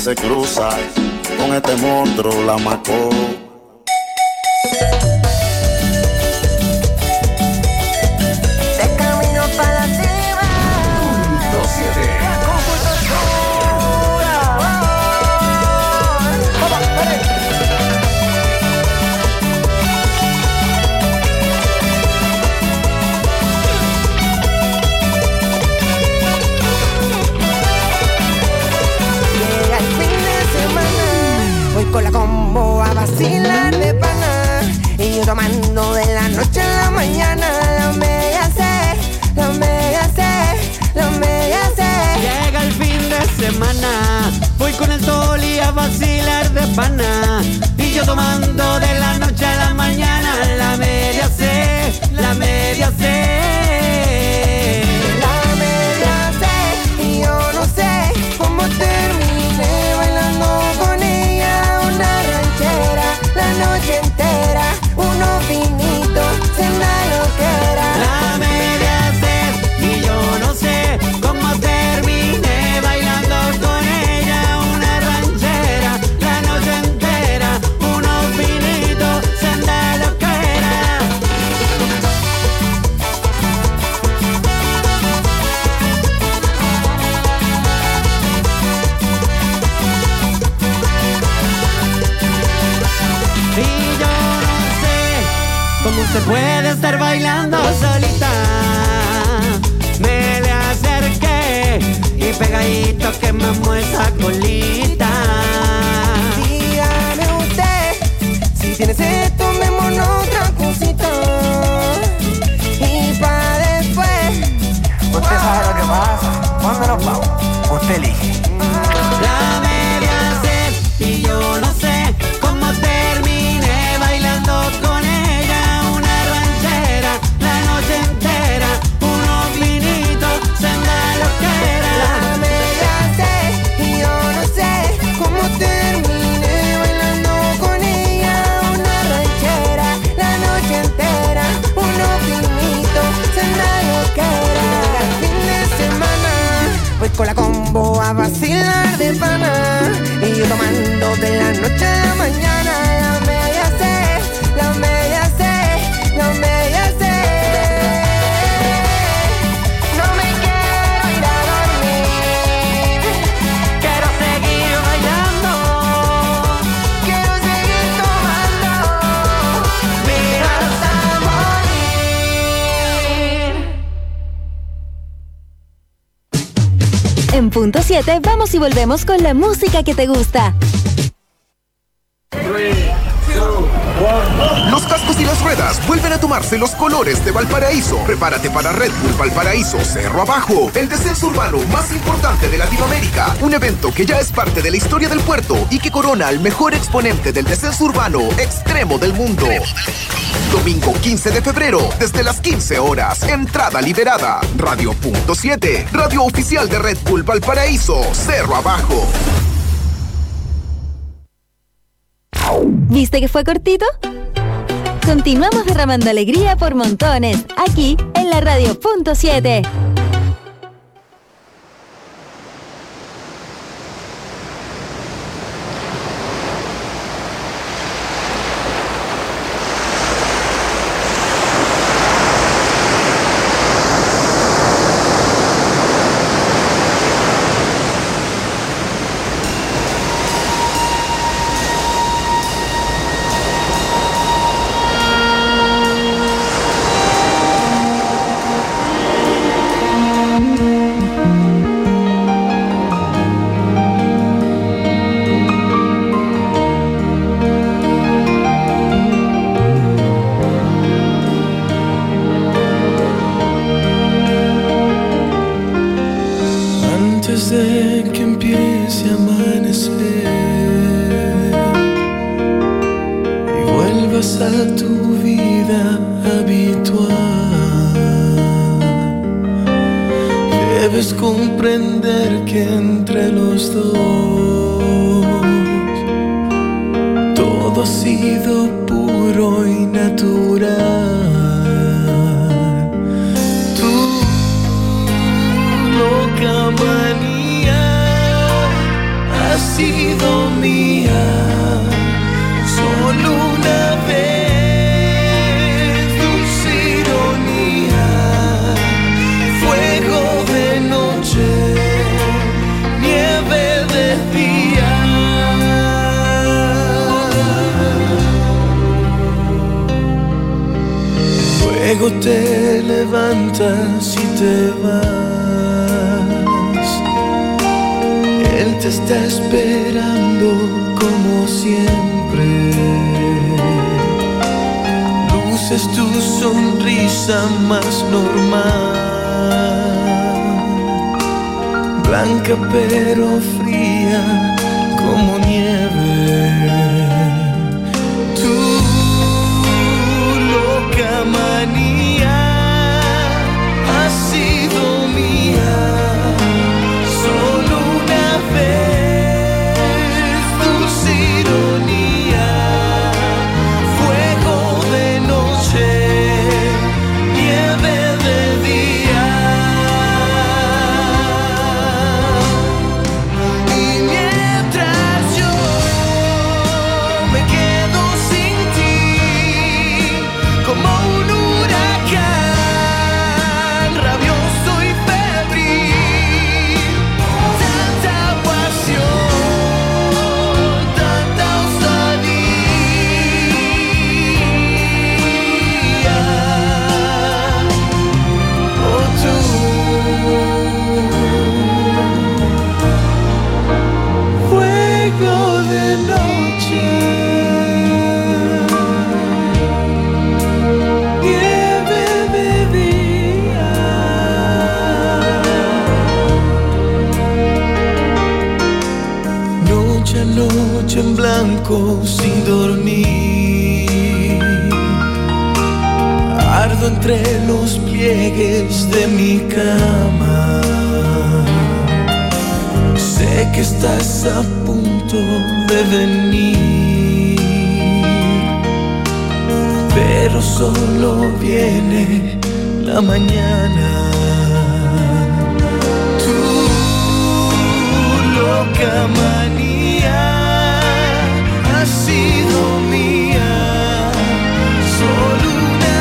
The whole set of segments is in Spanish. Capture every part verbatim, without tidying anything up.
se cruza con este monstruo, la Macó. Con la combo a vacilar de pana y yo tomando de la noche a la mañana. La media C, la media C, la media C. Llega el fin de semana, voy con el Toli a vacilar de pana y yo tomando de la noche a la mañana. La media C, la media C. La media C y yo no sé cómo terminé bailando con ella. La noche entera, unos vinitos, cena loquera. La media C y yo no sé cómo terminé bailando con ella. Una ranchera, la noche entera, unos vinitos, cena loquera. Y yo no sé cómo se puede estar bailando solita. Me le acerqué y pegadito quemamos esa colita. Dígame usted, si tiene sed, tomémonos otra cosita. Y pa' después, usted sabe lo que pasa. ¿Cuándo nos vamos? Usted elige. La media C y yo no sé cómo terminé bailando con ella. Una ranchera, la noche entera, unos vinitos, senda loquera. la media C y yo no sé cómo terminé bailando con ella. Una ranchera, la noche entera, unos vinitos, cena loquera. El fin de semana voy con la combo a vacilar de pana y yo tomando de la noche a la mañana. La media C, la media C, la media C. No me quiero ir a dormir, Quiero seguir bailando, quiero seguir tomando, mira hasta morir. En punto siete vamos y volvemos con la música que te gusta. Los cascos y las ruedas vuelven a tomarse los colores de Valparaíso. Prepárate para Red Bull Valparaíso Cerro Abajo, el descenso urbano más importante de Latinoamérica. Un evento que ya es parte de la historia del puerto y que corona al mejor exponente del descenso urbano extremo del mundo. Domingo quince de febrero, desde las quince horas. Entrada liberada. Radio punto siete, radio oficial de Red Bull Valparaíso Cerro Abajo. ¿Viste que fue cortito? Continuamos derramando alegría por montones, aquí en la Radio punto siete. a tu vida habitual. Debes comprender que entre los dos todo ha sido puro y natural. Tu loca manía ha sido sido mía solo una vez. Dulce ironía, fuego de noche, nieve de día. Luego te levantas y te vas. Él te está esperando como siempre. Luces tu sonrisa más normal, blanca pero fría como nieve. Tu loca manía ha sido mía solo una vez. Dulce ironía, fuego de noche, nieve de día. Y mientras yo me quedo sin ti, como un huracán rabioso y febril, tanta pasión, tanta osadía. Oh, tú, fuego de noche, nieve de día. Noche a noche en blanco sin dormir, ardo entre los pliegues de mi cama. Sé que estás a punto de venir, pero solo viene la mañana. Tu loca manía ha sido mía solo una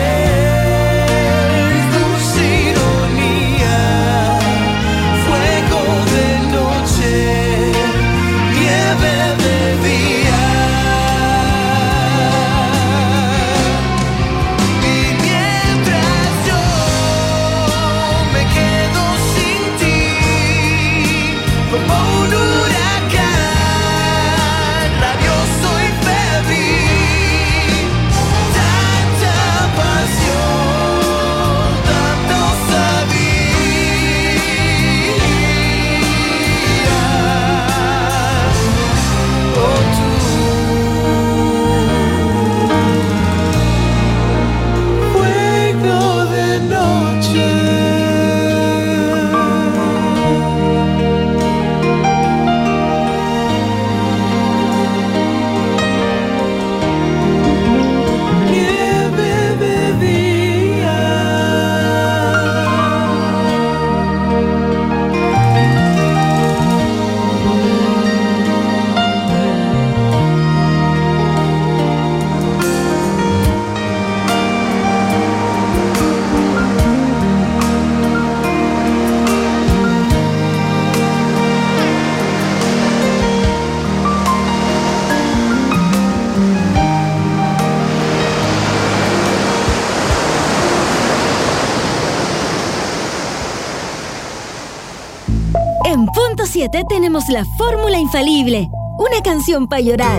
vez. Dulce ironía, fuego de noche, nieve de día. Y mientras yo me quedo sin ti, como un huracán rabioso y febril, tanta pasión, tanta osadía. Oh, tú, fuego de noche. Nieve de día. En Punto siete tenemos la fórmula infalible. Una canción para llorar.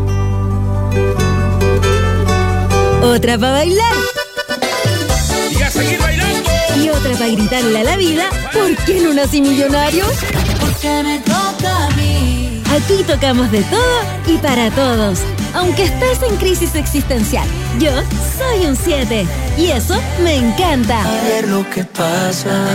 Otra para bailar. ¡Y a seguir bailando! Y otra para gritarle a la vida, ¿por qué no nací millonario? Porque me toca a mí. Aquí tocamos de todo y para todos. Aunque estés en crisis existencial, yo soy un siete. Y eso me encanta. A ver lo que pasa.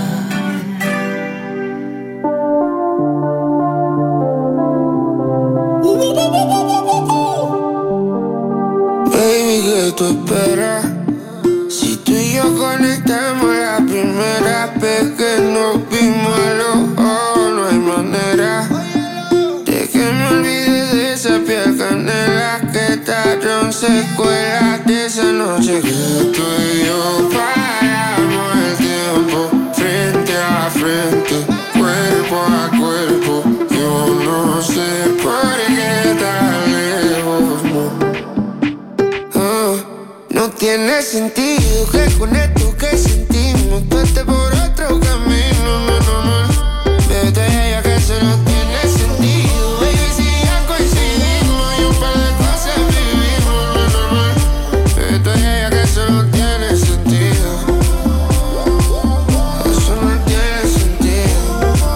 Baby, ¿qué tú esperas? Si tú y yo conectamos la primera vez que nos vimos a los ojos, no hay manera de que secuelas de esa noche que tú y yo paramos el tiempo frente a frente, cuerpo a cuerpo. Yo no sé por qué tan lejos, no. Oh, no tiene sentido que con esto que sentimos tú estés por otro camino, no, no, no. Vete ella que eso no tiene sentido, baby, si ya coincidimos y un par de cosas vivimos, no, no, no. Vete ella que eso no tiene sentido, eso no tiene sentido,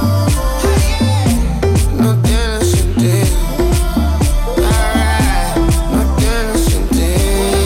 no tiene sentido, ah, no tiene sentido.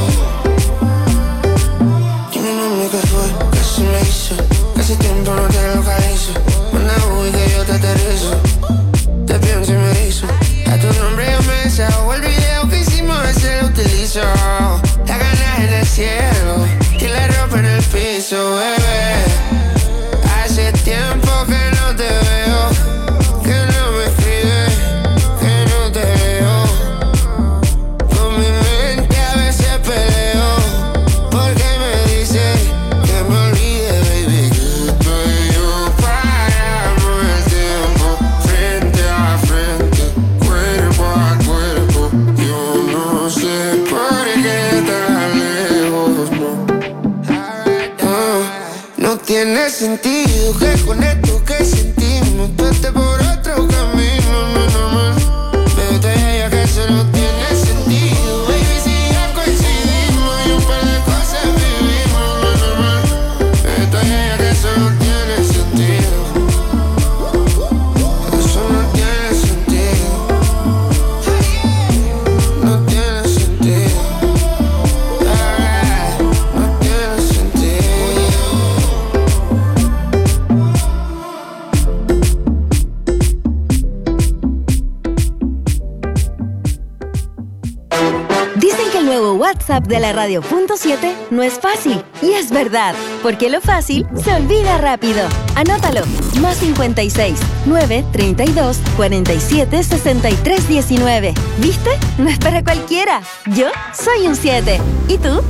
Dime mami qué fue, qué se me hizo, que hace tiempo no te localizo. Manda uy que yo te aterrizo, te pienso y me erizo. A tu nombre yo me desahogo, el video que hicimos ese lo utilizo. La ganas en el cielo y la ropa en el piso, bebé. Hace tiempo que no te veo, que no me escribes, que no te veo. Con mi mente a veces peleo, porque me dice que me olvide, baby, que tú y yo paramos el tiempo frente a frente, cuerpo a cuerpo. Yo no sé por qué tan lejos, no. Oh, no tiene sentido que con esto que sentimos tú estés por otro camino, no, no, no. Vete ella que eso no tiene sentido, baby, si ya coincidimos y un par de cosas vivimos, no, no, no. Vete ella que eso no tiene sentido, eso no tiene sentido, no tiene sentido, ah, no tiene sentido. Dicen que el nuevo WhatsApp de la radio punto siete no es fácil. Y es verdad, porque lo fácil se olvida rápido. Anótalo. Más cincuenta y seis, nueve, treinta y dos, cuarenta y siete, sesenta y tres, diecinueve. ¿Viste? No es para cualquiera. Yo soy un siete. ¿Y tú?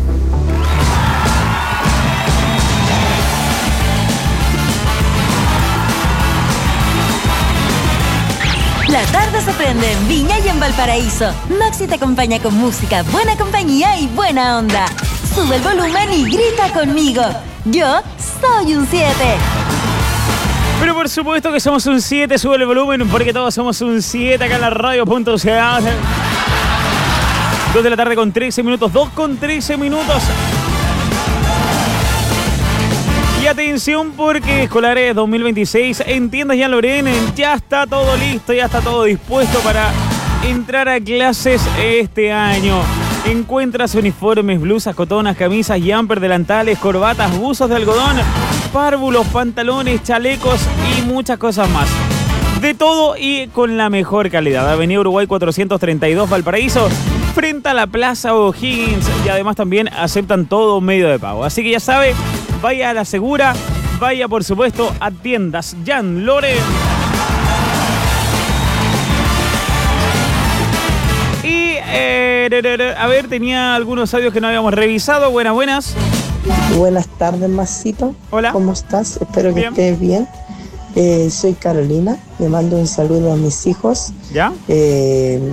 La tarde se prende en Viña y en Valparaíso. Maxi te acompaña con música, buena compañía y buena onda. Sube el volumen y grita conmigo. Yo soy un siete. Pero por supuesto que somos un siete, sube el volumen porque todos somos un siete acá en la radio punto c a. dos de la tarde con trece minutos, dos con trece minutos. Y atención porque Escolares dos mil veintiséis en Tiendas Jean Laurent ya está todo listo, ya está todo dispuesto para entrar a clases este año. Encuentras uniformes, blusas, cotonas, camisas, jumper, delantales, corbatas, buzos de algodón, párvulos, pantalones, chalecos y muchas cosas más. De todo y con la mejor calidad. Avenida Uruguay cuatrocientos treinta y dos Valparaíso, frente a la Plaza O'Higgins, y además también aceptan todo medio de pago. Así que ya sabe, vaya a la segura, vaya por supuesto a Tiendas Jean Laurent. Y eh, a ver, tenía algunos audios que no habíamos revisado. Buenas, buenas. Buenas tardes, Masito. Hola. ¿Cómo estás? Espero que Bien. estés bien. Eh, soy Carolina. Le mando un saludo a mis hijos. ¿Ya? Eh,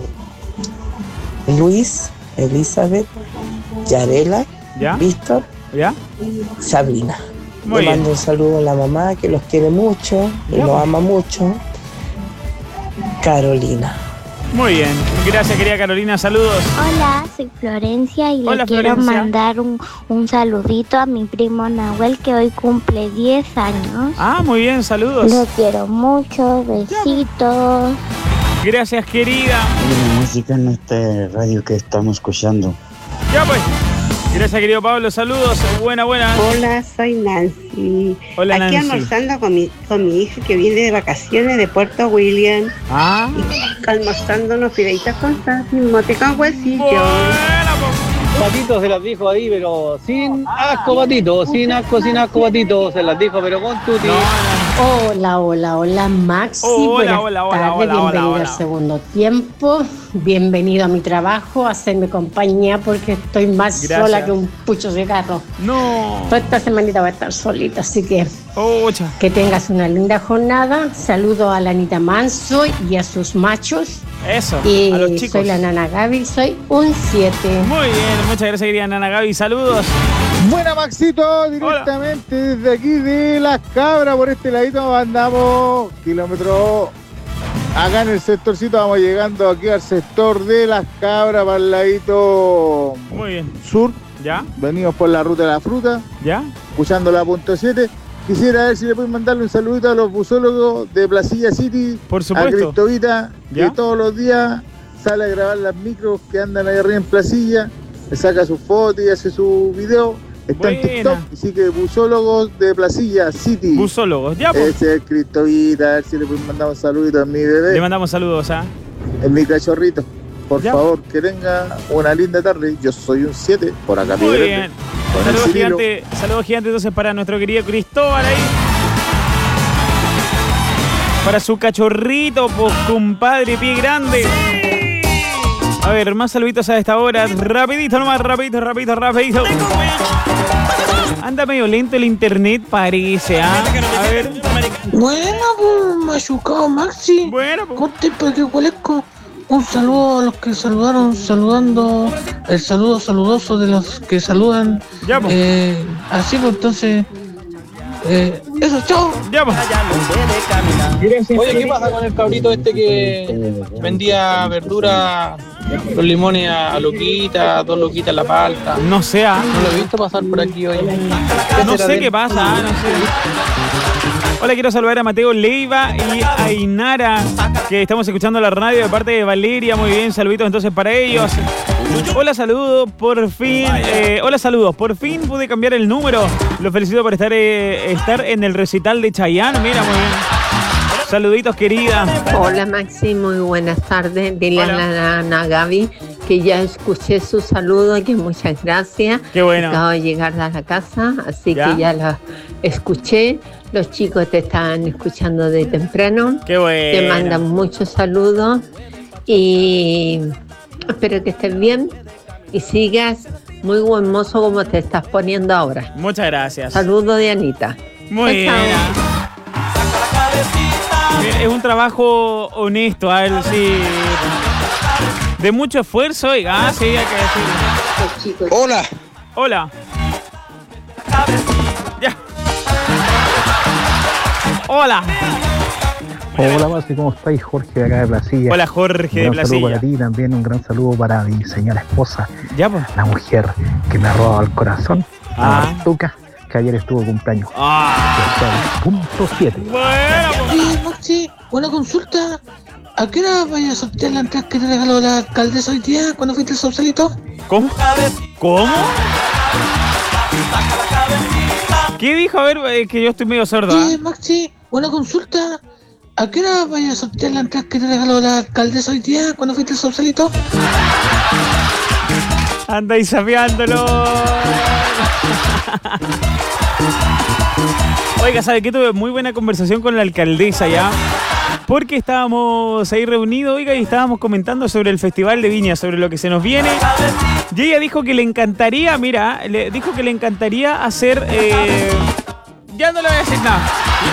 Luis, Elizabeth, Yarela, ¿Ya? Víctor, ¿Ya? Sabrina. Muy Le bien. mando un saludo a la mamá que los quiere mucho, que Ya, los pues. ama mucho. Carolina. Muy bien. Gracias, querida Carolina. Saludos. Hola, soy Florencia y Hola, le quiero Florencia. mandar un, un saludito a mi primo Nahuel que hoy cumple diez años. Ah, muy bien. Saludos. Lo quiero mucho, besitos. Gracias, querida. La música en esta radio que estamos escuchando. Ya pues. Gracias, querido Pablo. Saludos. Buena, buena. Hola, soy Nancy. Hola, Aquí Nancy. almorzando con mi, con mi hija que viene de vacaciones de Puerto William. Ah. Y almorzando unos fideitos con salsa, mote con huesillo. Patito se las dijo ahí, pero sin asco, Patito. Sin asco, sin asco, Patito. Se las dijo, pero con tuti. Hola, hola, hola, Maxi. Hola, Buenas hola, hola, tardes, hola, bienvenido hola, hola. al segundo tiempo. Bienvenido a mi trabajo, a hacerme compañía porque estoy más Gracias. sola que un pucho de carro. No. Toda esta semanita voy a estar solita, así que Ocha. que tengas una linda jornada. Saludo a la Anita Manso y a sus machos. Eso, Y a los chicos. soy la Nana Gaby, soy un siete. Muy bien, muchas gracias, querida Nana Gaby. Saludos. Buena, Maxito, directamente desde aquí de Las Cabras, por este ladito andamos, kilómetro, acá en el sectorcito, vamos llegando aquí al sector de Las Cabras, para el ladito Muy bien. sur. ¿Ya? Venimos por la ruta de la fruta, ¿Ya? escuchando la punto siete. Quisiera ver si le pueden mandarle un saludito a los busólogos de Placilla City, Por a supuesto. Cristovita, ¿Ya? que todos los días sale a grabar las micros que andan ahí arriba en Placilla, le saca sus fotos y hace su video. Está en Buena. TikTok, así que busólogos de Placilla City. Busólogos, ya, pues. Ese es Cristovita, a ver si le pueden mandar un saludito a mi bebé, Le mandamos saludos, ¿ah? a mi cachorrito. Por Ya. favor, que tenga una linda tarde. Yo soy un siete, por acá. Muy Pie bien. Grande, con el Saludos Cirilo. gigante, saludos gigante entonces para nuestro querido Cristóbal ahí. Para su cachorrito, pues compadre, pie grande. A ver, más saluditos a esta hora. Rapidito nomás, rapidito, rapidito, rapidito. Anda medio lento el internet, parece, ¿ah? A ver. Bueno, pues, machucado Maxi. Bueno, pues. Conte porque cualesco. Un saludo a los que saludaron, saludando. El saludo saludoso de los que saludan. Ya, pues. Eh, así, pues, entonces. Eh, eso, chao. Ya, pues. Oye, ¿qué pasa con el cabrito este que vendía verdura, los limones a, a loquita, dos loquitas la palta? No sé, ¿ah? No lo he visto pasar por aquí hoy. No sé qué pasa, ah, no sé. Hola, quiero saludar a Mateo Leiva y a Inara, que estamos escuchando la radio de parte de Valeria. Muy bien, saluditos entonces para ellos. Hola, saludos, por fin. Eh, hola, saludos, por fin pude cambiar el número. Los felicito por estar, eh, estar en el recital de Chayanne. Mira, muy bien. Saluditos, querida. Hola, Maxi, muy buenas tardes. Dile Hola. a la Ana Gaby que ya escuché su saludo, que muchas gracias. Qué bueno. Acabo de llegar a la casa, así ¿Ya? que ya la escuché. Los chicos te están escuchando de temprano. Qué bueno. Te mandan muchos saludos y espero que estés bien y sigas muy buen mozo como te estás poniendo ahora. Muchas gracias. Saludos de Anita. Muy bien. Es un trabajo honesto, a ver, sí. De mucho esfuerzo, oiga, ah, sí, hay que decirlo. Hola. Hola. Ya. Hola. Hola, Maxi, ¿cómo estáis? Jorge de acá de Placilla. Hola, Jorge de Un gran saludo Placilla. para ti, también un gran saludo para mi señora esposa, Ya, pues. la mujer que me ha robado el corazón, Ah. la Martuca, que ayer estuvo cumpleaños. Ah. Punto siete. Oye, Maxi, una consulta. ¿A qué hora vayas a sortear la entrada que te regaló la alcaldesa hoy día cuando fuiste al Sausalito? ¿Cómo? ¿Cómo? ¿Qué dijo? A ver, eh, que yo estoy medio sordo. ¿ah? Oye, Maxi, una consulta. ¿A qué hora vayas a sortear la entrada que te regaló la alcaldesa hoy día cuando fuiste al Sausalito? Andáis sapeándolo. Oiga, ¿sabe qué? Tuve muy buena conversación con la alcaldesa ya. Porque estábamos ahí reunidos, oiga, y estábamos comentando sobre el Festival de Viña, sobre lo que se nos viene. Y ella dijo que le encantaría, mira, le dijo que le encantaría hacer... eh, ya no le voy a decir nada.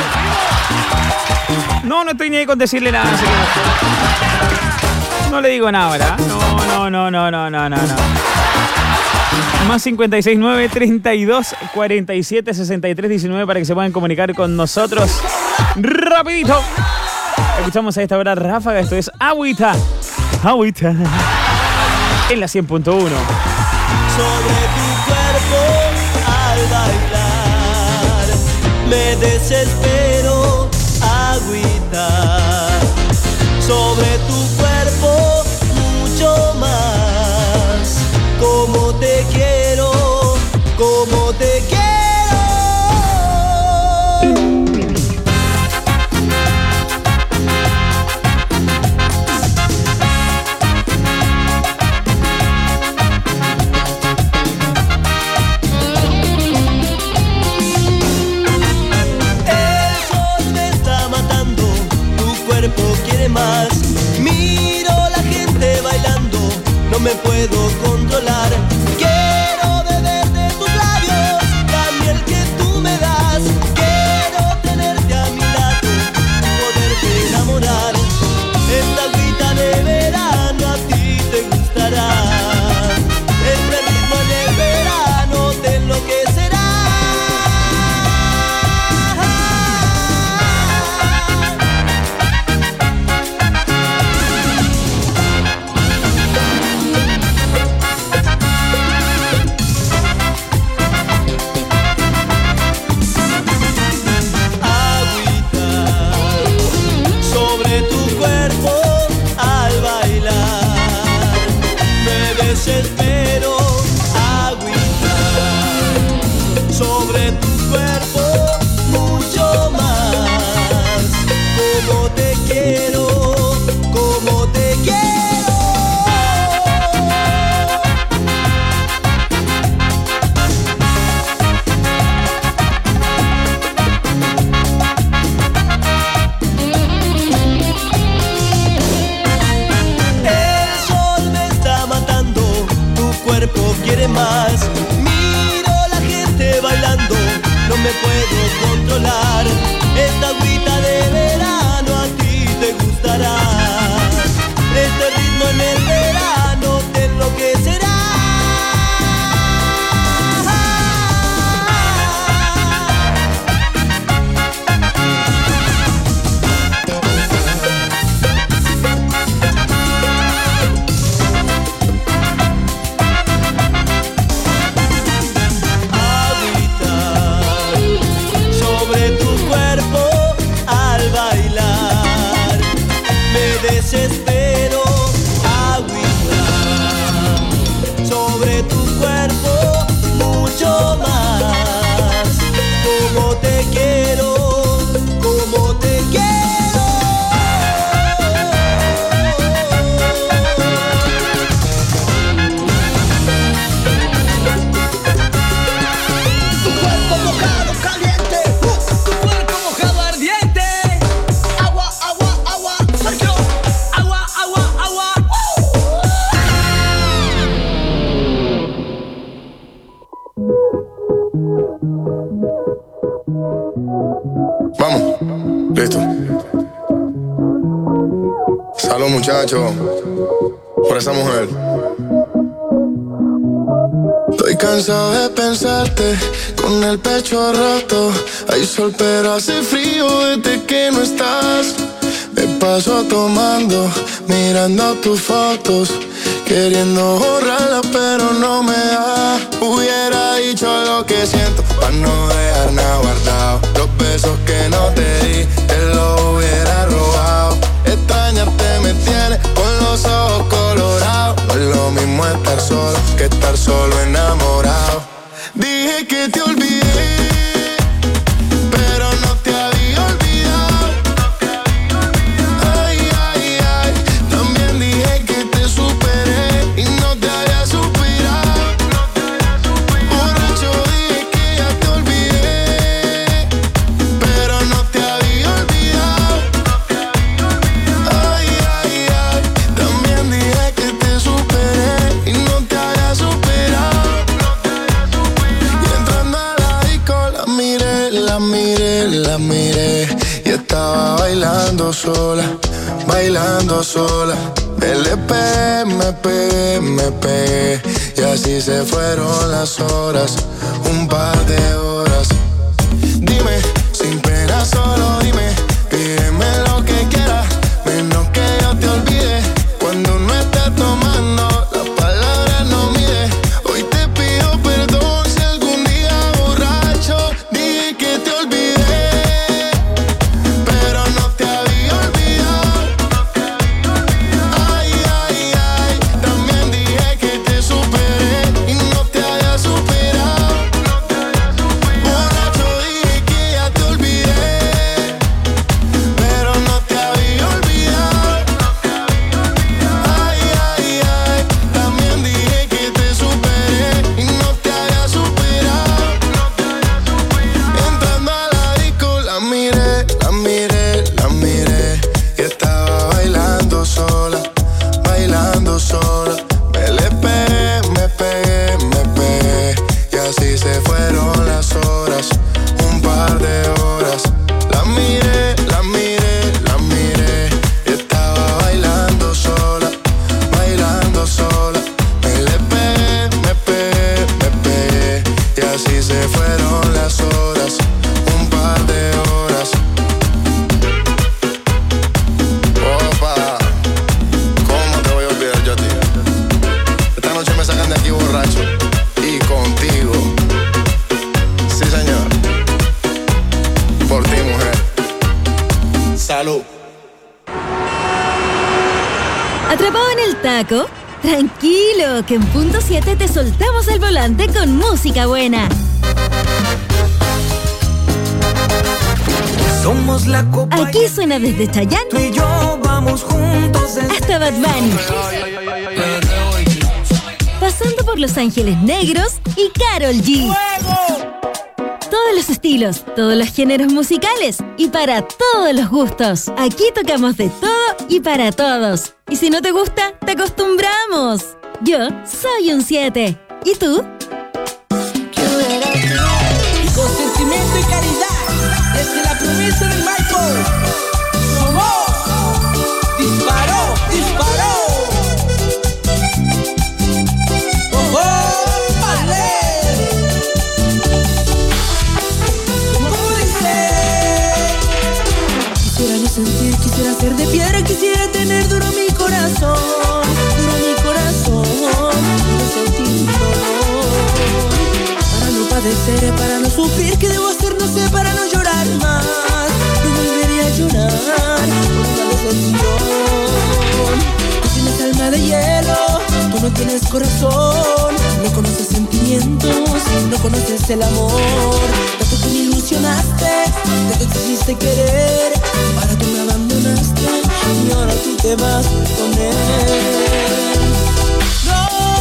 No, no estoy ni ahí con decirle nada. Así que no le digo nada ahora. No, no, no, no, no, no, no, no. Más cincuenta y seis nueve treinta y dos cuarenta y siete sesenta y tres diecinueve para que se puedan comunicar con nosotros. Rapidito. Escuchamos a esta hora Ráfaga. Esto es Agüita. Agüita. En la cien punto uno. Sobre tu cuerpo al bailar me desespero, agüita. Sobre tu cuerpo mucho más. Como te quiero, como te quiero. El sol me me puedo controlar. Quiero beber de tus labios la miel que tú me das. Quiero tenerte a mi lado, poderte enamorar. Esta agüita de verano a ti te gustará. Este ritmo en el verano te enloquecerá. Desespero, agüita sobre tu cuerpo, mucho más. Como te quiero, como te quiero. El sol me está matando, tu cuerpo quiere más. Miro la gente bailando, no me puedo controlar. Esta agüita de verano a ti te gustará. Este ritmo en el verano te enloquecerá. Desespero, agüita sobre tu cuerpo, mucho más. Como te quiero, como te quiero. Tu cuerpo mojado, caliente, uh, tu cuerpo mojado, ardiente. Agua, agua, agua, Sergio. Vamos, listo. Salud, muchachos, por esa mujer. Estoy cansado de pensarte con el pecho roto. Hay sol pero hace frío desde que no estás. Me paso tomando, mirando tus fotos, queriendo borrarlas pero no me da. Hubiera dicho lo que siento pa' no dejar nada guardado. Los besos que no te di, te los hubiera robado. Extrañarte me tiene con los ojos colorados. No es lo mismo estar solo que estar solo enamorado. Dije que te olvidé, pero no te había olvidado. Ay, ay, ay, también dije que te superé y no te había superado. Borracho dije que ya te olvidé, pero no te había olvidado. Ay, ay, ay, también dije que te superé y no te había superado. Y entrando a la disco la miré, la miré, la miré y estaba bailando sola, bailando sola. Le pegué, me pegué, me pegué y así se fueron las horas, un par de horas. Dime, sin pena solo dime, pídeme lo que quieras, menos que yo te olvide. Cuando no estés tomando, las palabras no mide. Hoy te pido perdón si algún día borracho dije que te olvidé, pero no te había olvidado. Ay, ay, ay, también dije que te superé y no te había superado. Borracho ¿Atrapado en el taco? Tranquilo, que en punto siete te soltamos el volante con música buena. Somos la copa. Aquí suena desde Chayanne Tú y yo vamos juntos hasta Bad Bunny, pasando por Los Ángeles Negros y Karol G. Todos los estilos, todos los géneros musicales y para todos los gustos. Aquí tocamos de todo y para todos. Y si no te gusta, te acostumbramos. Yo soy un siete. ¿Y tú? Y con sentimiento y caridad, desde la promesa del Michael, somos Disparó, disparó. Oh, oh, vale. ¿Cómo dice? Quisiera no sentir, quisiera ser de piedra, quisiera tener duro mi corazón, duro mi corazón, no sentir dolor. Para no padecer, para no sufrir, ¿qué debo hacer? No sé, para no llorar más. No volvería a llorar por una decepción. Tú tienes alma de hielo, tú no tienes corazón, no conoces sentimientos, no conoces el amor. Tanto tú me ilusionaste, tanto te hiciste querer, para tú me abandonaste y ahora tú te vas con él. No,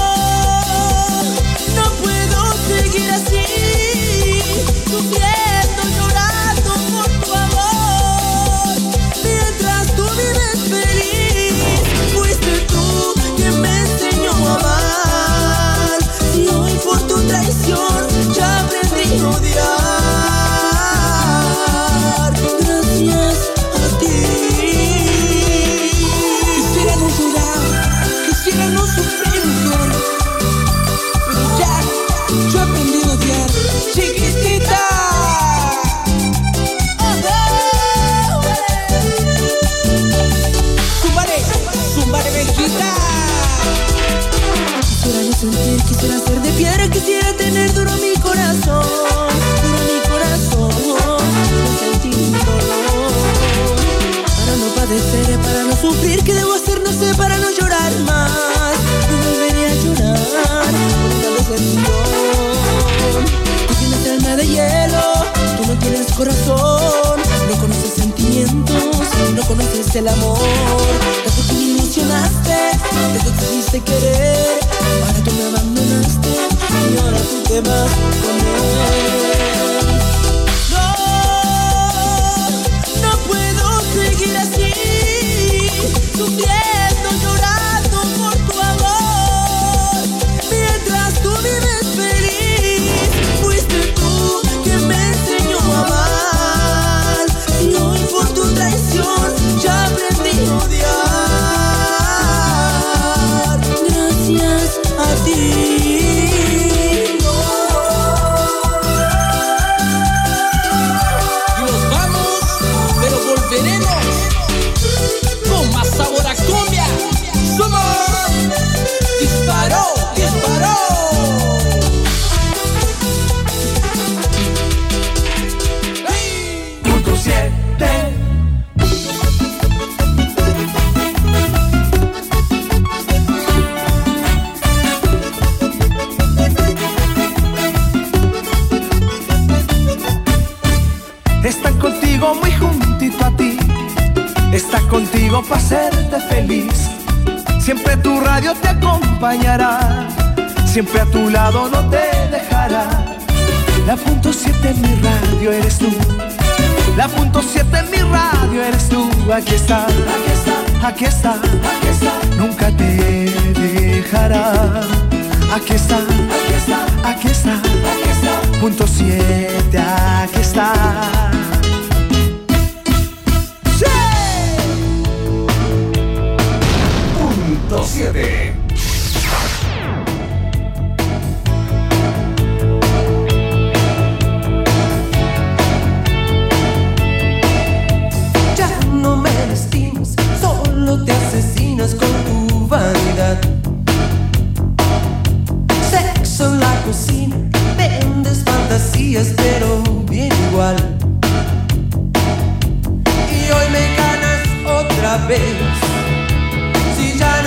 no puedo seguir así, sufriendo, llorando por tu amor, mientras tú vives feliz. Fuiste tú quien me enseñó a amar, y hoy por tu traición ya aprendí a odiar. Gracias a ti. Quisiera no llorar, quisiera no sufrir mujer, pero ya yo aprendí a odiar. Chiquitita. Zúmbare, zúmbare, Benjita. Quisiera no sentir, quisiera ser de piedra, quisiera tener duro mi corazón, duro mi corazón, no sentir dolor. Para no padecer, para no sufrir, ¿qué debo hacer? No sé, para no llorar más. No volvería a llorar por una decepción. Tú tienes alma de hielo, tú no tienes corazón, no conoces sentimientos, no conoces el amor. Tanto tú me ilusionaste, tanto te hiciste querer, ahora tú me abandonaste y ahora tú te vas con él. No, no puedo seguir así, sufriendo, llorando por tu amor, mientras tú vives feliz. Fuiste tú quien me enseñó a amar, y hoy por tu traición ya aprendí a odiar. Gracias a ti. Y nos vamos, pero volveremos con más sabor a cumbia. Somos Disparó, disparó. Punto siete. Está contigo muy juntito a ti, está contigo para hacerte feliz. Siempre tu radio te acompañará, siempre a tu lado no te dejará. La punto siete en mi radio eres tú, la punto siete en mi radio eres tú. Aquí está, aquí está, aquí está, aquí está. Nunca te dejará. Aquí está, aquí está, aquí está, aquí está. Punto siete, aquí está. ¡Sí! Punto siete. Ya no me lastimas, solo te asesinas con tu vanidad. Sexo en la cocina, vendes fantasías, pero bien igual. Y hoy me ganas otra vez. Si ya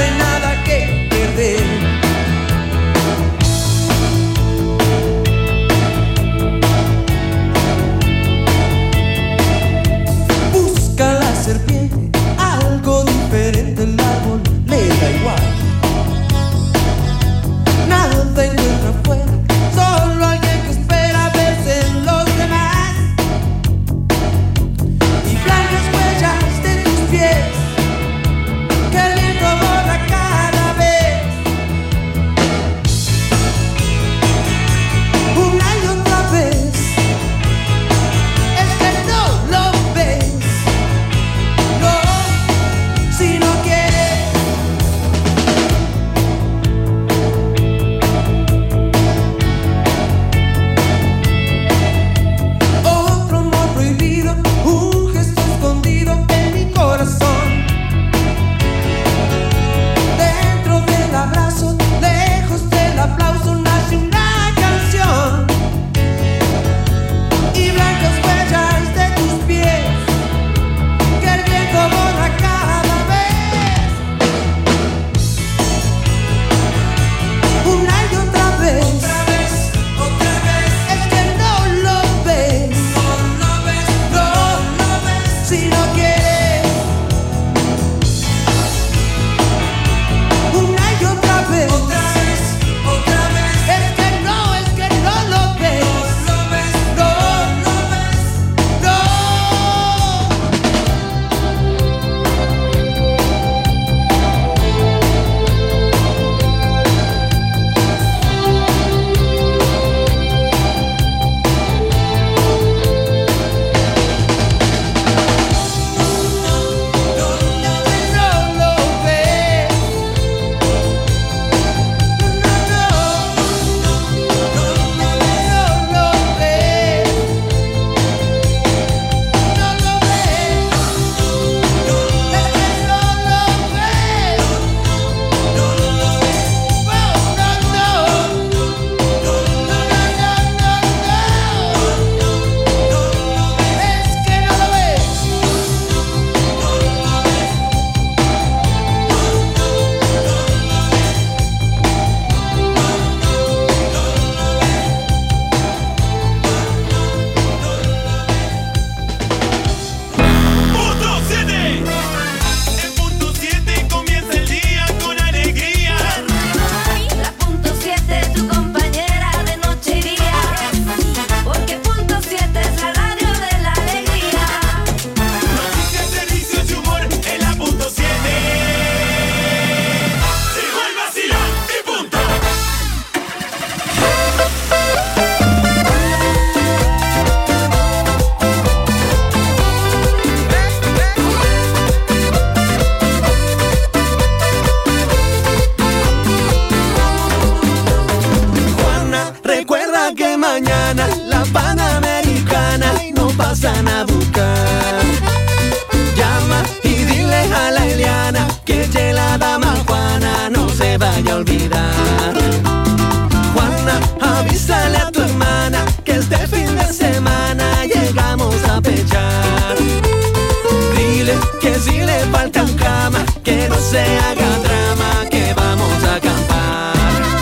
mañana la Panamericana y no pasan a buscar. Llama y dile a la Eliana que ya la dama Juana no se vaya a olvidar. Juana, avísale a tu hermana que este fin de semana llegamos a pechar. Dile que si le faltan cama, que no se haga drama, que vamos a acampar.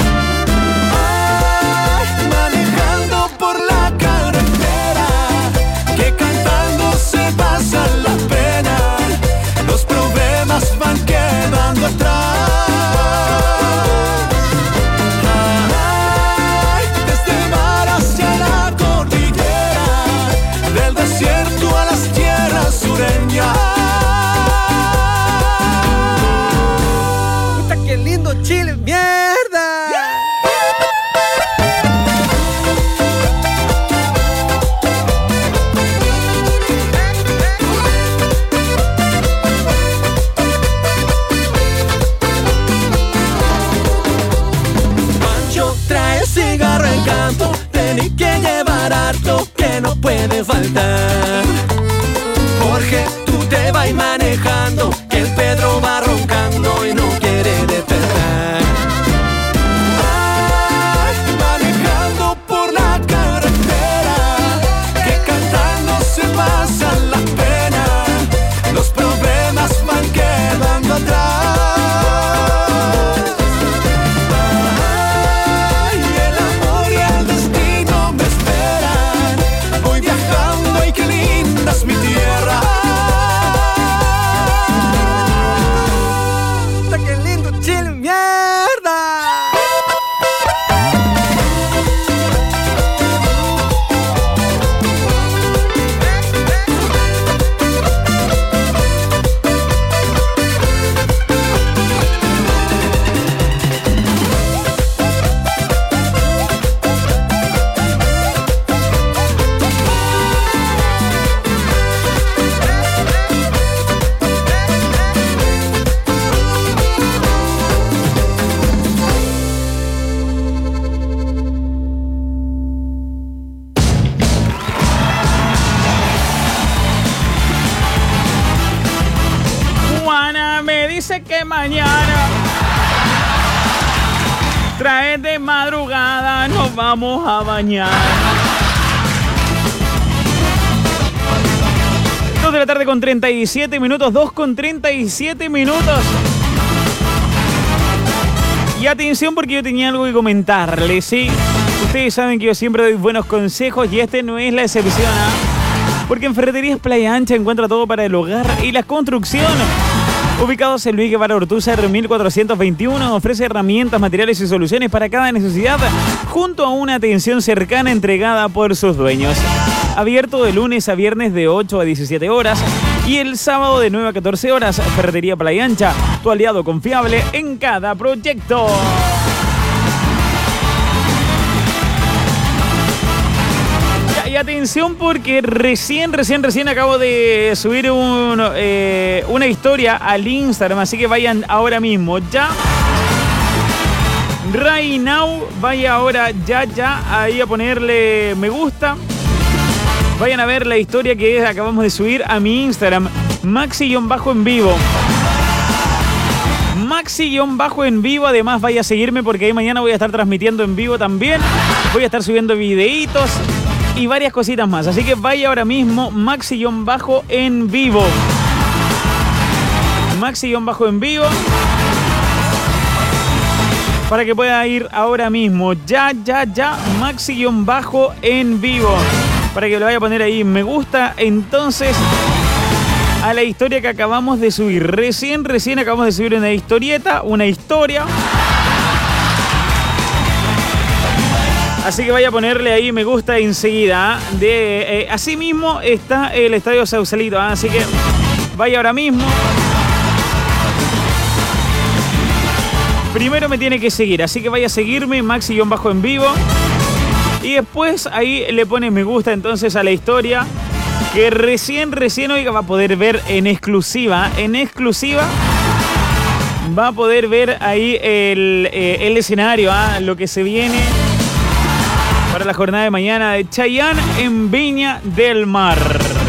Ay, manejando por la carretera, que cantando se pasan las penas, los problemas van quedando atrás. Ay, desde el mar hacia la cordillera, del desierto a las tierras sureñas. ¡Puta, qué lindo Chile, mierda! Pancho trae cigarro en campo, tenés que llevar harto que no puede faltar. Jorge, tú te vas manejando, que el Pedro va roncando y no quiere despertar. Ay, manejando por la carretera, que cantando se pasan las penas, los problemas van quedando atrás. Ay, el amor y el destino me esperan, voy viajando y qué linda es mi tierra. ¡Puta, qué lindo Chile, mierda! Juana me dice que mañana trae de madrugada, nos vamos a bañar. dos de la tarde con treinta y siete minutos, dos con treinta y siete minutos. Y atención porque yo tenía algo que comentarles, ¿sí? Ustedes saben que yo siempre doy buenos consejos y este no es la excepción, ¿ah? Porque en Ferreterías Playa Ancha encuentra todo para el hogar y la construcción. Ubicados en Luis Guevara Ortúzar mil cuatrocientos veintiuno, ofrece herramientas, materiales y soluciones para cada necesidad, junto a una atención cercana entregada por sus dueños. Abierto de lunes a viernes de ocho a diecisiete horas y el sábado de nueve a catorce horas. Ferretería Playa Ancha, tu aliado confiable en cada proyecto. Y atención porque recién, recién, recién acabo de subir un, eh, una historia al Instagram, así que vayan ahora mismo, ya. Right now, vaya ahora, ya, ya, ahí a ponerle me gusta. Vayan a ver la historia que acabamos de subir a mi Instagram, Maxi-en vivo. Maxi-en vivo, además vaya a seguirme porque ahí mañana voy a estar transmitiendo en vivo también. Voy a estar subiendo videitos y varias cositas más. Así que vaya ahora mismo, Maxi-en vivo. Maxi-en vivo. Para que pueda ir ahora mismo. Ya, ya, ya. Maxi-en vivo. Para que le vaya a poner ahí me gusta. Entonces, a la historia que acabamos de subir. Recién, recién acabamos de subir una historieta, una historia. Así que vaya a ponerle ahí me gusta enseguida. De, eh, así mismo está el Estadio Sausalito. ¿eh? Así que vaya ahora mismo. Primero me tiene que seguir. Así que vaya a seguirme, Maxi-en vivo. Y después ahí le pone me gusta entonces a la historia. Que recién, recién, oiga, va a poder ver en exclusiva. En exclusiva. Va a poder ver ahí el, eh, el escenario. ¿eh? Lo que se viene. para la jornada de mañana de Chayanne en Viña del Mar.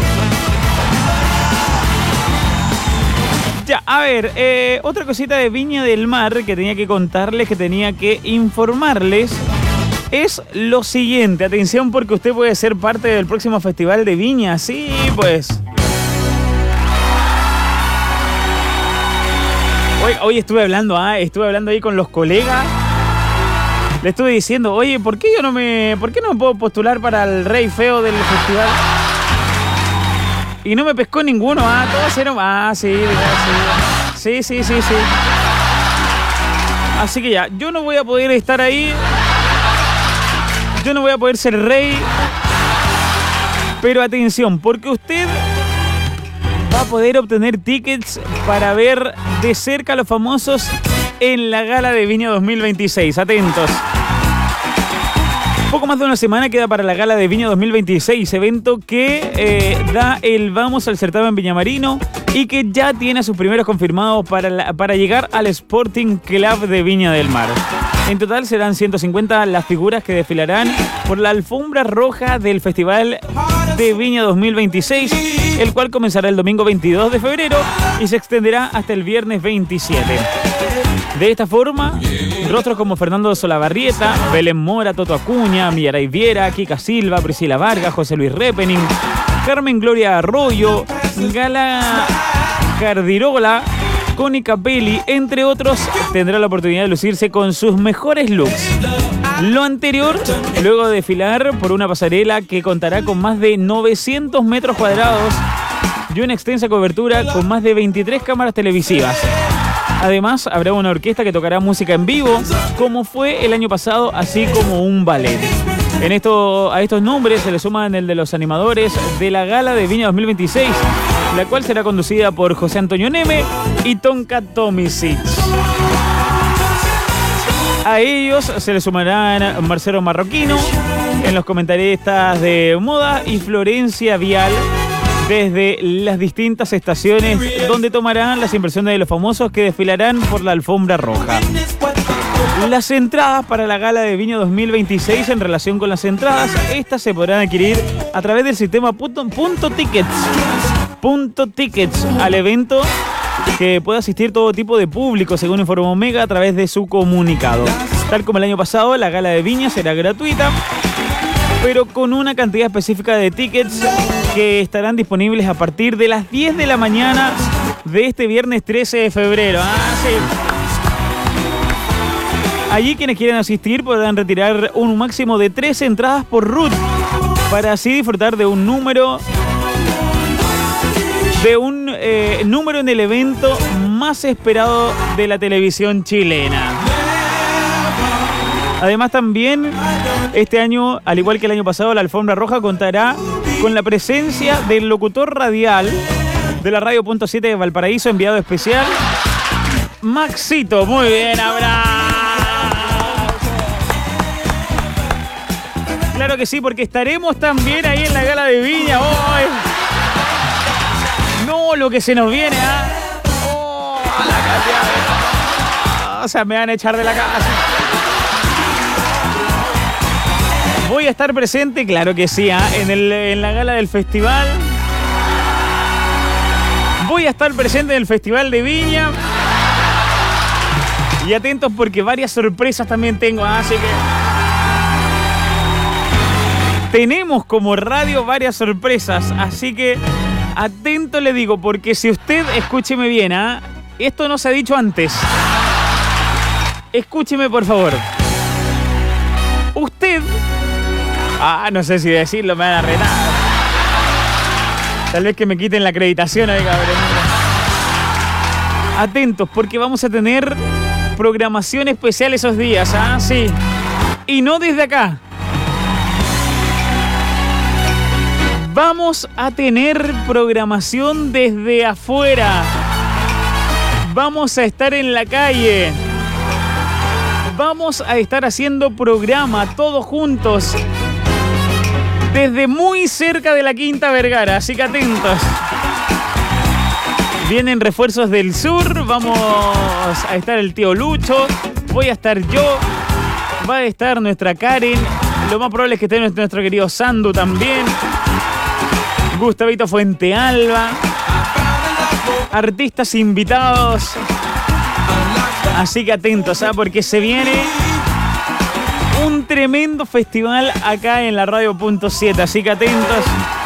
Ya, a ver, eh, otra cosita de Viña del Mar que tenía que contarles, que tenía que informarles, es lo siguiente. Atención, porque usted puede ser parte del próximo Festival de Viña. Sí, pues. Hoy, hoy estuve hablando, ah, estuve hablando ahí con los colegas. Le estuve diciendo, oye, ¿por qué yo no me, por qué no me puedo postular para el Rey Feo del festival? Y no me pescó ninguno, ah, todos eran, ah, sí, sí, sí, sí, sí, sí. Así que ya, yo no voy a poder estar ahí, yo no voy a poder ser rey, pero atención, porque usted va a poder obtener tickets para ver de cerca a los famosos en la Gala de Viña dos mil veintiséis, atentos. Poco más de una semana queda para la Gala de Viña dos mil veintiséis, evento que eh, da el vamos al certamen viñamarino y que ya tiene a sus primeros confirmados para, la, para llegar al Sporting Club de Viña del Mar. En total serán ciento cincuenta las figuras que desfilarán por la alfombra roja del Festival de Viña dos mil veintiséis, el cual comenzará el domingo veintidós de febrero y se extenderá hasta el viernes veintisiete. De esta forma, rostros como Fernando Solabarrieta, Belén Mora, Toto Acuña, Millaray Viera, Kika Silva, Priscila Vargas, José Luis Repening, Carmen Gloria Arroyo, Gala Cardirola, Connie Capelli, entre otros, tendrá la oportunidad de lucirse con sus mejores looks. Lo anterior, luego de desfilar por una pasarela que contará con más de novecientos metros cuadrados y una extensa cobertura con más de veintitrés cámaras televisivas. Además, habrá una orquesta que tocará música en vivo, como fue el año pasado, así como un ballet. En esto, a estos nombres se le suman el de los animadores de la Gala de Viña dos mil veintiséis, la cual será conducida por José Antonio Neme y Tonka Tomisic. A ellos se le sumarán Marcelo Marroquino en los comentaristas de moda y Florencia Vial desde las distintas estaciones donde tomarán las impresiones de los famosos que desfilarán por la alfombra roja. Las entradas para la Gala de Viña dos mil veintiséis, en relación con las entradas, estas se podrán adquirir a través del sistema punto, punto tickets. Punto tickets al evento, que puede asistir todo tipo de público, según informó Mega a través de su comunicado. Tal como el año pasado, la Gala de Viña será gratuita, pero con una cantidad específica de tickets que estarán disponibles a partir de las diez de la mañana de este viernes trece de febrero. Ah, sí. Allí quienes quieran asistir podrán retirar un máximo de tres entradas por ruta para así disfrutar de un número de un eh, número en el evento más esperado de la televisión chilena. Además, también este año, al igual que el año pasado, la alfombra roja contará con la presencia del locutor radial de la Radio Punto siete de Valparaíso, enviado especial, Maxito. Muy bien, abrazo. Claro que sí, porque estaremos también ahí en la Gala de Viña hoy. No, lo que se nos viene, ¿ah? ¿eh? Oh, a la cantidad de... O sea, me van a echar de la casa. Voy a estar presente, claro que sí, ¿eh? en, el, en la gala del festival. Voy a estar presente en el Festival de Viña. Y atentos porque varias sorpresas también tengo, ¿eh? Así que... Tenemos como radio varias sorpresas, así que atento le digo, porque si usted, escúcheme bien, ¿eh? Esto no se ha dicho antes. Escúcheme, por favor. Usted... Ah, no sé si decirlo, me van a retar. Tal vez que me quiten la acreditación ahí, cabrón. Atentos, porque vamos a tener programación especial esos días, ¿ah? Sí. Y no desde acá. Vamos a tener programación desde afuera. Vamos a estar en la calle. Vamos a estar haciendo programa todos juntos desde muy cerca de la Quinta Vergara, así que atentos. Vienen refuerzos del sur, vamos a estar el tío Lucho, voy a estar yo, va a estar nuestra Karen, lo más probable es que esté nuestro, nuestro querido Sandu también. Gustavito Fuentealba. Artistas invitados. Así que atentos, ¿ah? Porque se viene un tremendo festival acá en la Radio Punto siete. Así que atentos.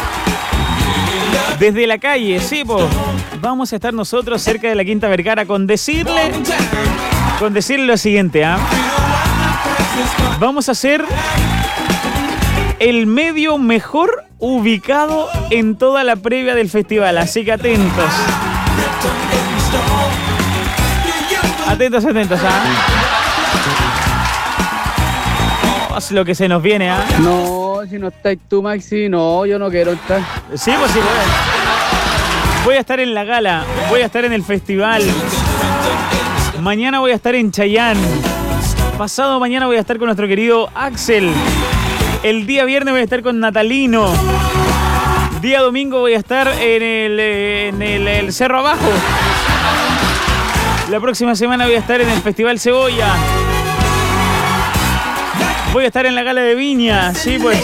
Desde la calle, sí, po. Vamos a estar nosotros cerca de la Quinta Vergara con decirle, con decirle lo siguiente, ¿ah? Vamos a hacer el medio mejor ubicado en toda la previa del festival, así que atentos. Atentos, atentos, ¿ah? Oh, es lo que se nos viene, ¿ah? No, si no estáis tú, Maxi, no, yo no quiero estar. Sí, pues sí, pues. Voy a estar en la gala, voy a estar en el festival. Mañana voy a estar en Chayán. Pasado mañana voy a estar con nuestro querido Axel. El día viernes voy a estar con Natalino. Día domingo voy a estar en el, en el, el Cerro Abajo. La próxima semana voy a estar en el Festival Cebolla. Voy a estar en la Gala de Viña, sí, pues.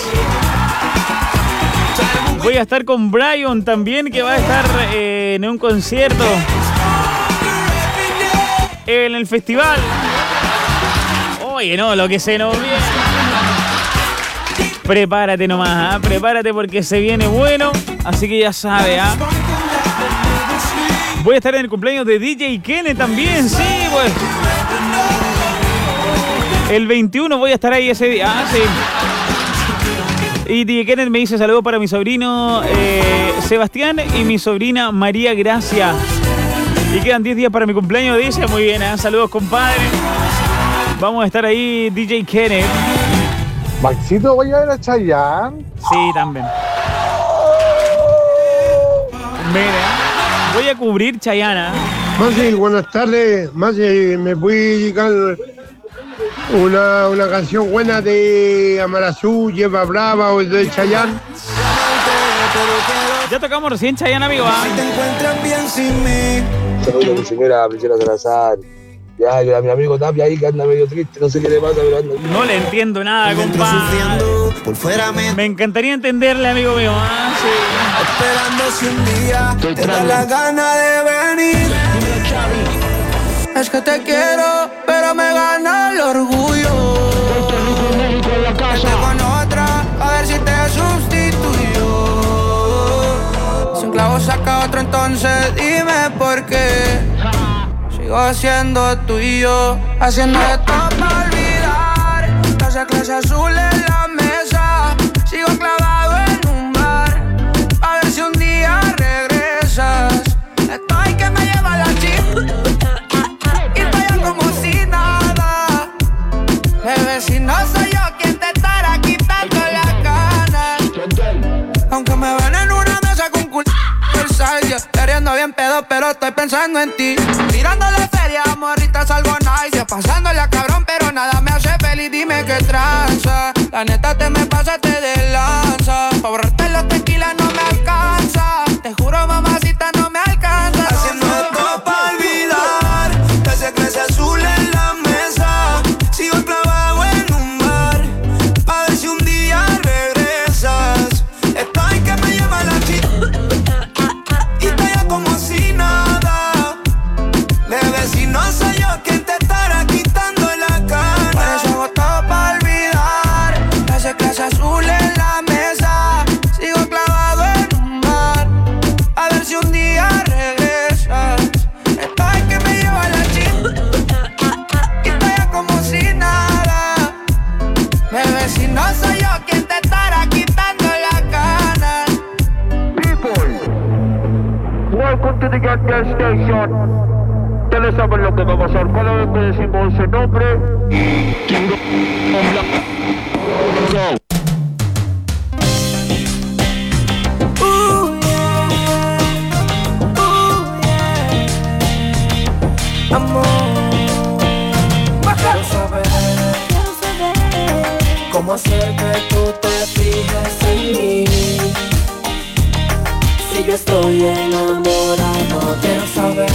Voy a estar con Brian también, que va a estar eh, en un concierto en el festival. Oye, no, lo que se nos viene. Prepárate nomás, ¿eh? Prepárate porque se viene bueno. Así que ya sabes, ¿ah? ¿eh? Voy a estar en el cumpleaños de D J Kenneth también, sí, pues. El veintiuno voy a estar ahí ese día, ah, sí. Y D J Kenneth me dice saludos para mi sobrino eh, Sebastián y mi sobrina María Gracia. Y quedan diez días para mi cumpleaños, dice. Muy bien, ¿eh? Saludos, compadre. Vamos a estar ahí, D J Kenneth. Maxito, ¿voy a ver a Chayanne? Sí, también. Mira, voy a cubrir Chayanne. Maxi, buenas tardes. Maxi, ¿me puede dedicar una, una canción buena de Amarazú, Lleva Brava o de Chayanne? Ya tocamos recién Chayanne, amigo. ¿Ah? Te encuentras bien sin mí. Saludos a mi señora Priscila Salazar. Ya, que a mi amigo Tapia ahí que anda medio triste, no sé qué le pasa, pero anda. No le entiendo nada, compadre. Por fuera me... me encantaría entenderle, amigo mío. ¿Ah? Sí. Esperando si un día te da la gana de venir. Es que te quiero, pero me gana el orgullo. Vete con otra, a ver si te sustituyo. Si un clavo saca otro, entonces dime por qué. Sigo siendo tuyo, haciendo de todo para olvidar. Esa clase azul en la mesa, sigo clavado en un bar. A ver si un día regresas. Estoy que me lleva la chica y estoy ya como si nada. Bebé, si no soy yo quien te estará quitando la gana. Aunque me ven en una mesa con culo yo queriendo bien pedo, pero estoy pensando en ti. Tirándole feria, morritas, algo nice. Pasándole a cabrón, pero nada me hace feliz. Dime qué tranza. La neta te me pasaste de lanza. Pa' borrarte los tequilas no me alcanza. Te juro, mamacita, no me alcanza. Haciendo esto pa' olvidar. Ese clase azul en la mesa. Sigo clavado en un bar. Pa' ver si un día regresas. Estoy que me lleva la chica como si nada. Bebé, si no soy yo quien te estará quitando la cara. Por eso hago todo pa' olvidar. Ese clase azul en la mesa. Sigo clavado en un bar. A ver si un día regresas. Estoy que me lleva la chica y estoy ya como si nada. Bebé, si no soy yo quien te estará quitando la gana. Welcome to the gas station. Ustedes saben lo que va a pasar cada vez que decimos ese nombre. Go. Ooh, yeah. Ooh, yeah. Amor, quiero saber cómo hacer que tú te fijes en mí. Si yo estoy enamorado, quiero saber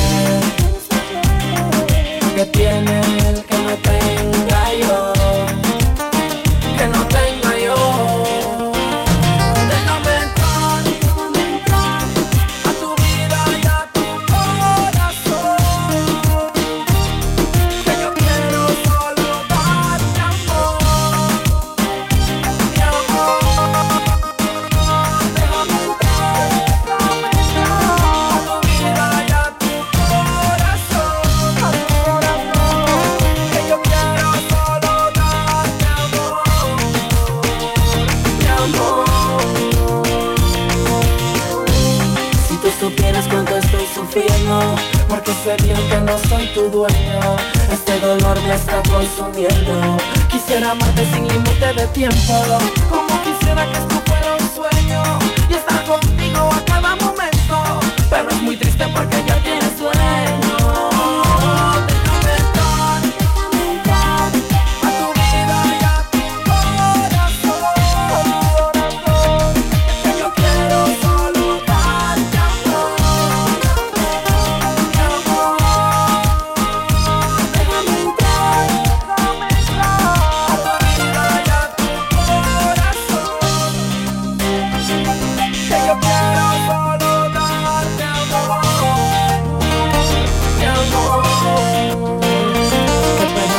qué tiene él que no tenga yo, que no tenga sé bien que no soy tu dueño. Este dolor me está consumiendo. Quisiera amarte sin límite de tiempo. Como quisiera que esto fuera un sueño y estar contigo a cada momento. Pero es muy triste porque ya tienes sueño. Déjame entrar a tu vida y a tu corazón. Que yo quiero solo darte amor. Déjame entrar, déjame entrar a tu vida y a tu corazón. Que yo quiero solo darte amor. Mi amor. ¿Qué puede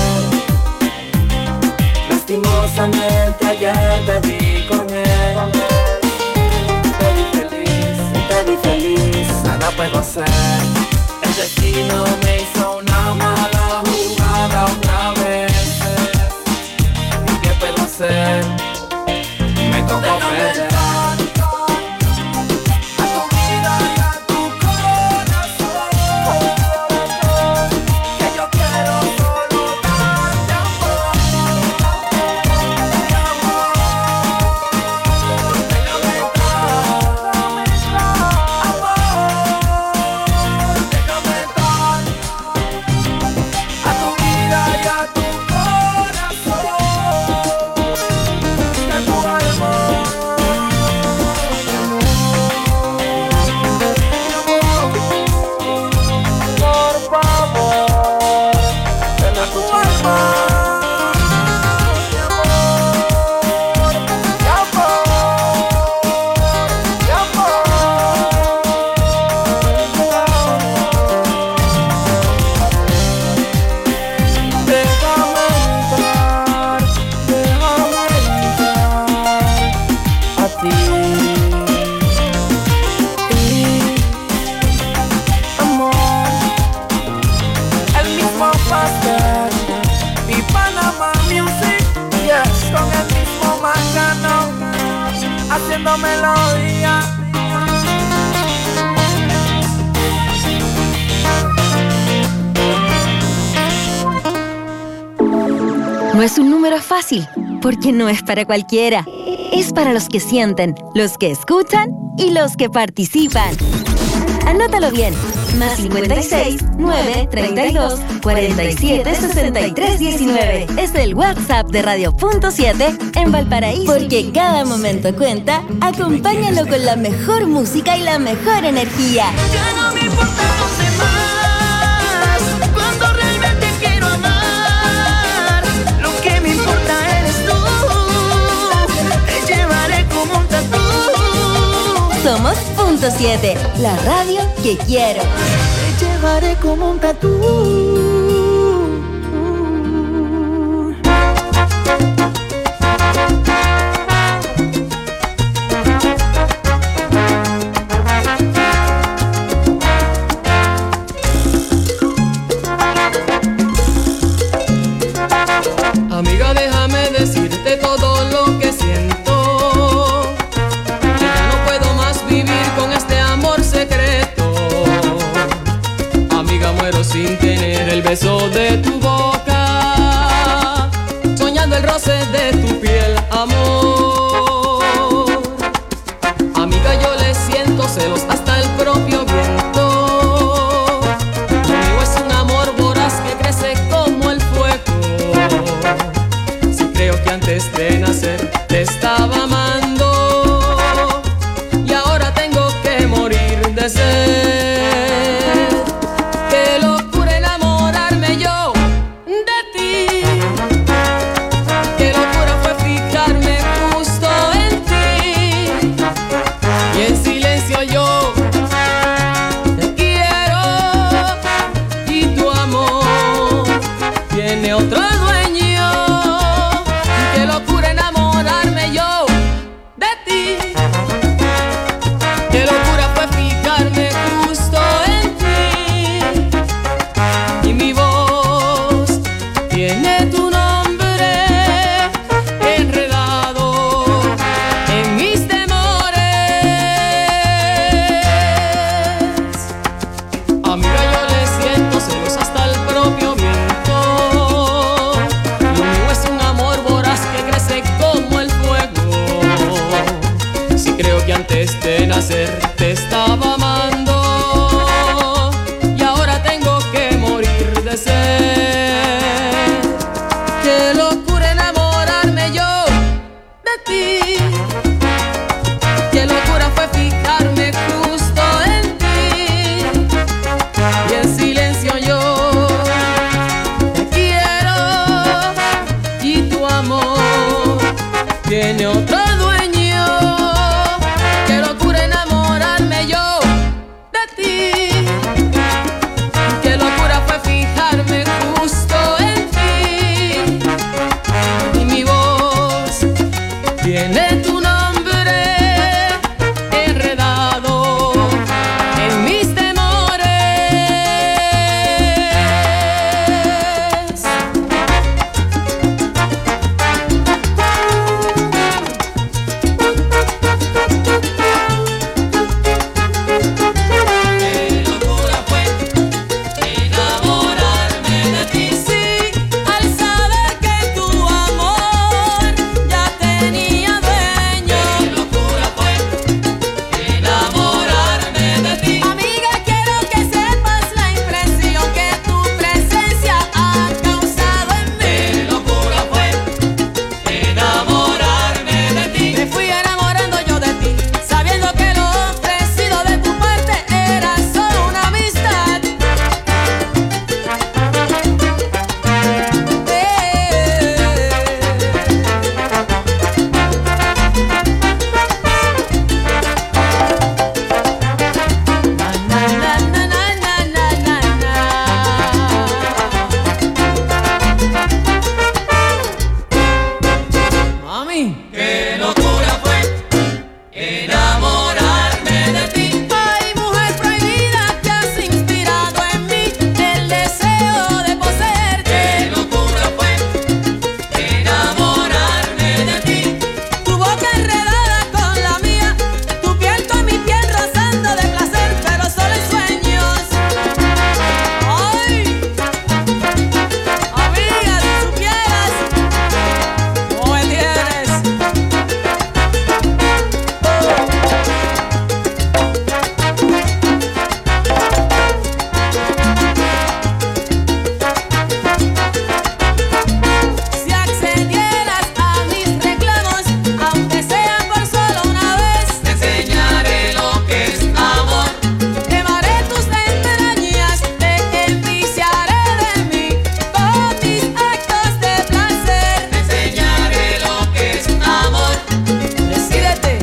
ser? Lastimosamente ayer te vi con él. Te vi feliz, te vi feliz. Nada puedo hacer. El destino me hizo una mala jugada otra vez. ¿Y qué puedo hacer? Me tocó perder. A tu vida y a tu corazón. Que yo quiero solo darte amor. Mi amor. Déjame entrar, déjame entrar, amor. Déjame entrar a tu vida y a tu corazón. Que tu alma. Por favor, ven a tu alma. Mi amor, mi amor, mi amor. Déjame entrar, déjame entrar a ti. Amor, el mismo pastel y Panama Music, yes, con el mismo Macano, haciendo melodía. No es un número fácil, porque no es para cualquiera. Es para los que sienten, los que escuchan y los que participan. Anótalo bien. Más cincuenta y seis, nueve, treinta y dos, cuarenta y siete, sesenta y tres, diecinueve. Es el WhatsApp de Radio Punto siete en Valparaíso. Porque cada momento cuenta, acompáñalo con la mejor música y la mejor energía. Ya no me importa los demás, cuando realmente quiero amar. Lo que me importa eres tú, te llevaré como un tatú. Somos Punto siete, la radio que quiero. Te llevaré como un tatú. Amiga, déjame decirte todo lo que siento. Que ya no puedo más vivir con este amor secreto. Amiga, muero sin tener el beso de tu boca, soñando el roce de tu piel, amor. Amiga, yo le siento celos hasta el propio viento. Lo mío es un amor voraz que crece como el fuego. Si creo que antes de nacer te estaba amando y ahora tengo que morir de sed. Qué locura enamorarme yo de ti. Qué locura fue fijarme justo en ti. Y en silencio yo te quiero y tu amor tiene otro dueño. Qué locura enamorarme yo de ti. Qué locura fue fijarme justo en ti. Y mi voz tiene tu nombre enredado en mis temores. Amiga, yo le tiene otro dueño. Qué locura enamorarme yo de ti. Qué locura fue fijarme justo en ti. Y mi voz tiene tu nombre enredado en mis temores. Qué locura fue enamorarme de ti. Sí, al saber que tu amor ya tenía dueño. Qué locura fue enamorarme de ti. Amiga, quiero que sepas la impresión que tu presencia ha causado en mí. Qué locura fue enamorarme de ti. Me fui enamorando yo de ti, sabiendo que lo ofrecido de tu parte era solo una amistad. Mami, qué locura fue enamorarme de ti. Ay, mujer prohibida, que has inspirado en mí el deseo de poseerte. Qué locura fue enamorarme de ti. Tu boca enredada con la mía, tu piel con mi piel rozando de placer, pero solo en sueños. Ay, amiga, si supieras cómo me tienes. Si accedieras a mis reclamos, aunque sea por solo una vez, te enseñaré lo que es amor. Quemaré tus entrañas, te enviciaré de mí con mis actos de placer. Te enseñaré lo que es amor. Decídete.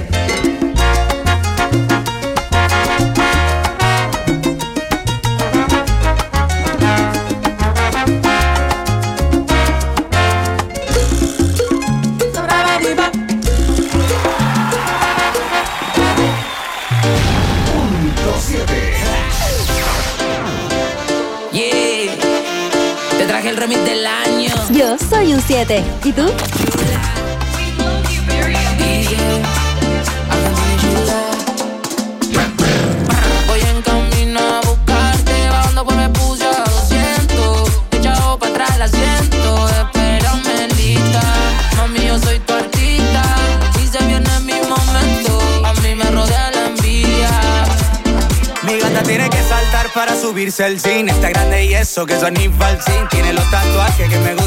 Yeah, te traje el remix del año. Yo soy un siete. ¿Y tú? Voy en camino a buscarte, bajando pues me puse a doscientos. Echado para atrás el asiento, espérame lista. Mami, yo soy tu artista, y se viene mi momento. A mí me rodea la envidia. Mi gata tiene que saltar para subirse al cine. Está grande y eso, que eso ni falsín. Tiene los tatuajes que me